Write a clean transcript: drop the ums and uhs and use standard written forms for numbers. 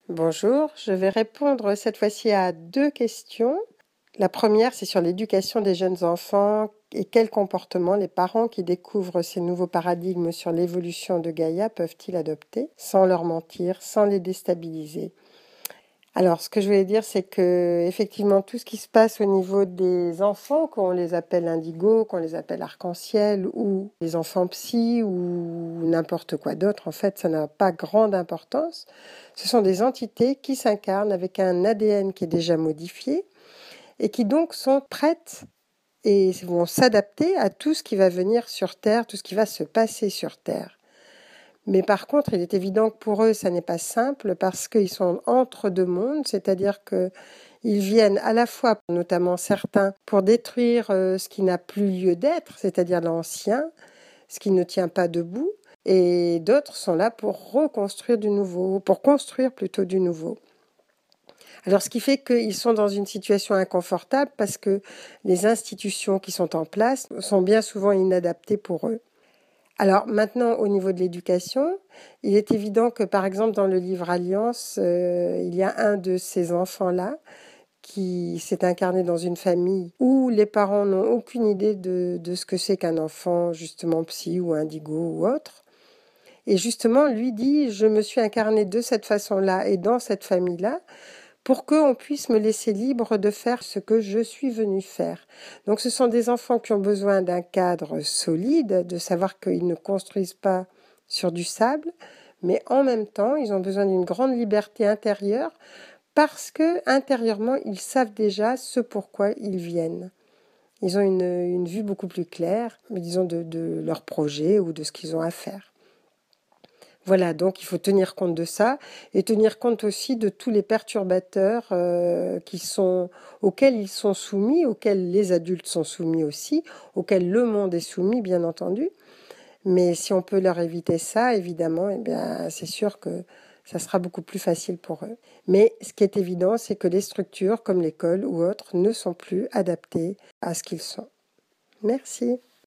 Bonjour, je vais répondre cette fois-ci à 2 questions. La première, c'est sur l'éducation des jeunes enfants et quels comportements les parents qui découvrent ces nouveaux paradigmes sur l'évolution de Gaïa peuvent-ils adopter sans leur mentir, sans les déstabiliser. Alors, ce que je voulais dire, c'est que effectivement, tout ce qui se passe au niveau des enfants, qu'on les appelle indigo, qu'on les appelle arc-en-ciel, ou les enfants psy, ou n'importe quoi d'autre, en fait, ça n'a pas grande importance. Ce sont des entités qui s'incarnent avec un ADN qui est déjà modifié et qui donc sont prêtes et vont s'adapter à tout ce qui va venir sur Terre, tout ce qui va se passer sur Terre. Mais par contre, il est évident que pour eux, ça n'est pas simple parce qu'ils sont entre deux mondes, c'est-à-dire qu'ils viennent à la fois, notamment certains, pour détruire ce qui n'a plus lieu d'être, c'est-à-dire l'ancien, ce qui ne tient pas debout, et d'autres sont là pour reconstruire du nouveau, pour construire plutôt du nouveau. Alors, ce qui fait qu'ils sont dans une situation inconfortable parce que les institutions qui sont en place sont bien souvent inadaptées pour eux. Alors maintenant, au niveau de l'éducation, il est évident que par exemple dans le livre Alliance, il y a un de ces enfants-là qui s'est incarné dans une famille où les parents n'ont aucune idée de ce que c'est qu'un enfant justement psy ou indigo ou autre. Et justement, lui dit, je me suis incarné de cette façon-là et dans cette famille-là pour qu'on puisse me laisser libre de faire ce que je suis venue faire. Donc ce sont des enfants qui ont besoin d'un cadre solide, de savoir qu'ils ne construisent pas sur du sable, mais en même temps, ils ont besoin d'une grande liberté intérieure parce que intérieurement, ils savent déjà ce pourquoi ils viennent. Ils ont une vue beaucoup plus claire, disons, de leur projet ou de ce qu'ils ont à faire. Voilà, donc il faut tenir compte de ça et tenir compte aussi de tous les perturbateurs auxquels ils sont soumis, auxquels les adultes sont soumis aussi, auxquels le monde est soumis, bien entendu. Mais si on peut leur éviter ça, évidemment, eh bien, c'est sûr que ça sera beaucoup plus facile pour eux. Mais ce qui est évident, c'est que les structures, comme l'école ou autres, ne sont plus adaptées à ce qu'ils sont. Merci.